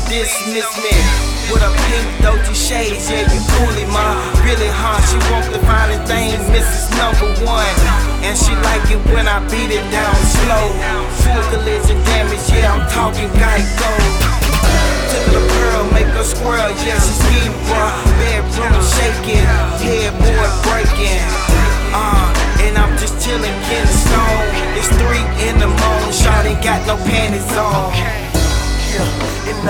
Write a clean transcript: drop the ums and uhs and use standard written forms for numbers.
dismiss me with a pink Dolce shades. Yeah, you coolie, ma. Really hard. She want the fine thing, Mrs. Number One. And she like it when I beat it down slow. Full collision damage, yeah, I'm talking Geico. Took a pearl, make her squirrel, yeah, she ski bruh. Bedroom shaking, headboard breaking. And I'm just chillin', getting stoned. It's 3 in the morning, shawty got no panties on.